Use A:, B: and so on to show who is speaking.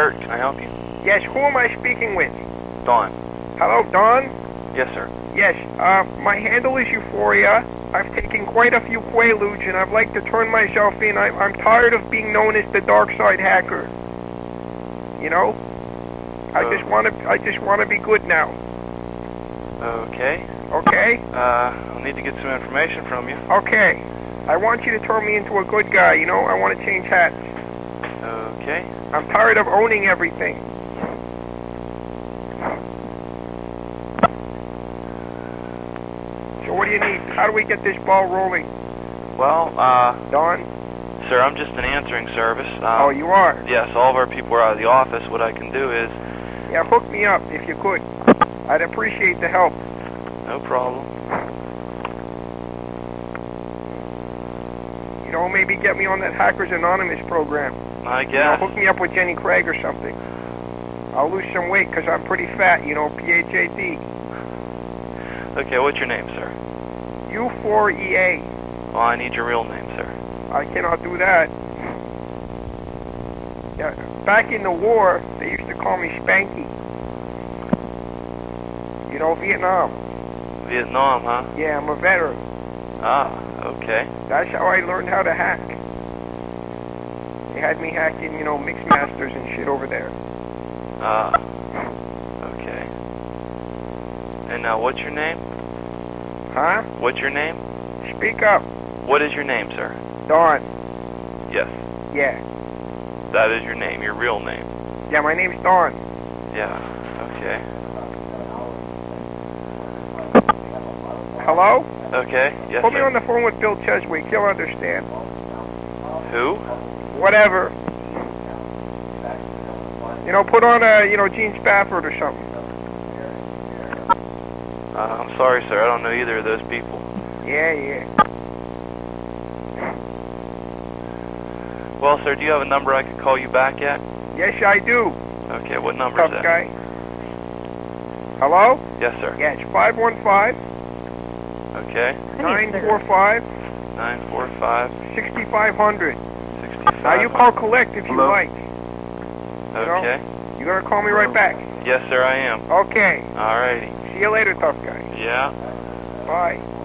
A: Kurt. Can I help you?
B: Yes, who am I speaking with?
A: Dawn.
B: Hello, Don?
A: Yes, sir.
B: Yes, my handle is Euphoria. I've taken quite a few Quaaludes, and I'd like to turn myself in. I'm tired of being known as the Dark Side Hacker. You know? I just want to be good now.
A: Okay.
B: Okay?
A: I'll need to get some information from you.
B: Okay. I want you to turn me into a good guy, you know? I want to change hats.
A: Okay.
B: I'm tired of owning everything. So what do you need? How do we get this ball rolling?
A: Well,
B: Don?
A: sir, I'm just an answering service.
B: Oh, you are?
A: Yes, all of our people are out of the office. What I can do is...
B: Yeah, hook me up if you could. I'd appreciate the help.
A: No problem.
B: You know, maybe get me on that Hackers Anonymous program.
A: I guess.
B: You know, hook me up with Jenny Craig or something. I'll lose some weight because I'm pretty fat, you know, PHAT.
A: Okay, what's your name, sir?
B: U4EA.
A: Well, I need your real name, sir.
B: I cannot do that. Yeah, back in the war, they used to call me Spanky. You know, Vietnam.
A: Vietnam, huh?
B: Yeah, I'm a veteran.
A: Ah, okay.
B: That's how I learned how to hack. They had me hacking, you know, Mixmasters and shit over there.
A: Ah, okay. And now, what's your name?
B: Huh?
A: What's your name?
B: Speak up.
A: What is your name, sir?
B: Don.
A: Yes.
B: Yeah.
A: That is your name, your real name.
B: Yeah, my name's Don.
A: Yeah, okay.
B: Hello?
A: Okay, yes,
B: Put me
A: sir.
B: on the phone with Bill Cheswick. He'll understand.
A: Who?
B: Whatever. You know, put on a, you know, Gene Spafford or something.
A: I'm sorry, sir. I don't know either of those people.
B: Yeah.
A: Well, sir, do you have a number I could call you back at?
B: Yes, I do.
A: Okay, what number is
B: Tough
A: that?
B: guy. Hello?
A: Yes, sir.
B: Yeah, it's 515
A: Okay.
B: 945
A: 945
B: 6500.
A: 65.
B: Now you call collect if you
A: Hello?
B: like.
A: Okay.
B: You gonna call me right back?
A: Yes, sir, I am.
B: Okay.
A: Alrighty.
B: See you later, tough guy.
A: Yeah.
B: Bye.